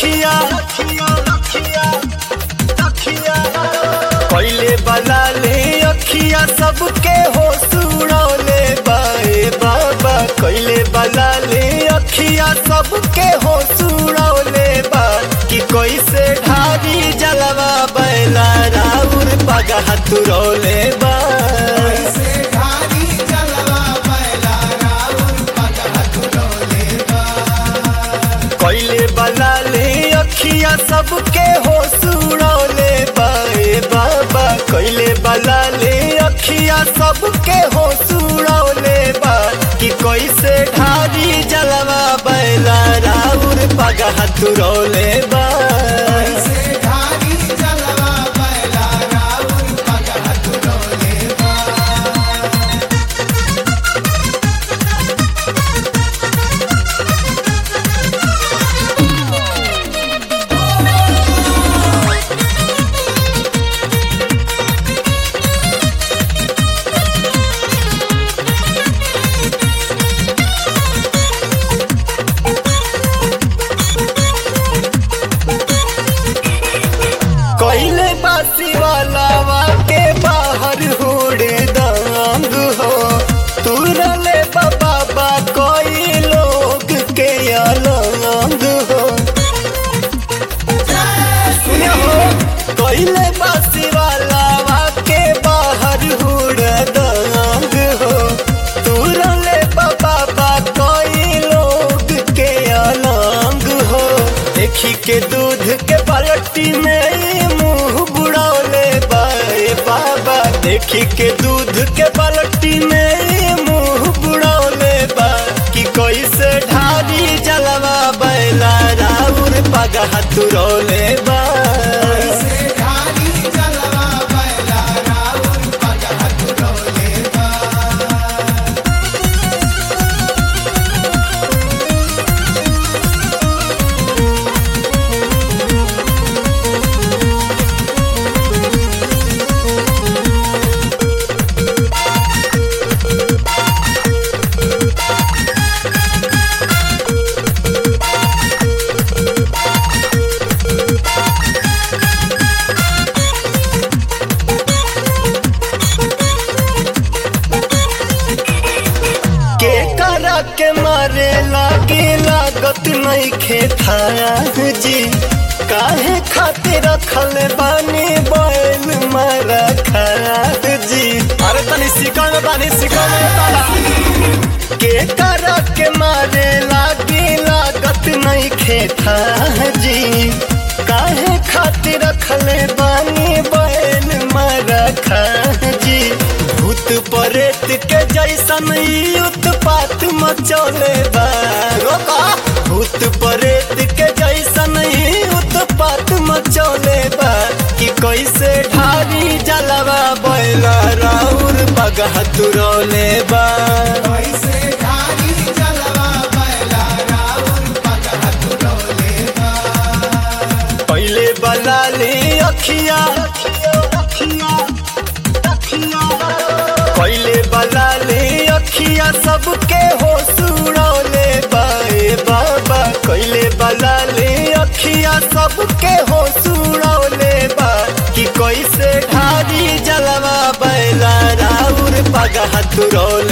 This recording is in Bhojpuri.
अखिया पहले बला ले अखिया सबके हो सुड़ौले बाए बाबा कैले बला ले अखिया सबके हो सुड़ौले बा कि कैसे ढारी जलवा बैला राउर पगह तुरौले बा कैले बला ले अखिया सबके हो सुड़ौले बाए बाबा कैले बला ले अखिया सबके हो सुड़ौले बा कि कैसे ढारी जलवा बैला राउर पगह तुरौले बा कैले बासी वाला के बाहर होड़े दांग हो तुरले बाबा कोई लोग के अलंग हो कैले बासी वाला के बाहर होड़े दांग हो तुरले बाबा कोई लोग के अलंग हो देखी के दूध के पलटी में बुड़ौले बाए बाबा देखी के दूध के पलटी में मुंह बुड़ौले बा कि कैसे ढारी जलवा बैला राउर पगह तुरौले बा के मारे लागे लागत नहीं खेताया जी काहे खातिर रखल बानी बैल मारा खाया जी अरे तनी सिकल बानी सिकल ताला के करा के मारे लागे लागत नहीं खेता जी काहे खातिर रखल बानी बैल मारा खाया जी भूत परेत के जैसन उत्पात मचौले बा भूत परेत के जैसन उत्पात मचौले बा कि कैसे ढारी जलवा बैला राउर पगह तुरौले बा पहले बला ले अखिया कैले बला ले अखिया सबके हो सुड़ौले बाए बाबा कैले बला ले अखिया सबके हो सुड़ौले बा कि कैसे ढारी जलवा बैला राउर पगह तुरौले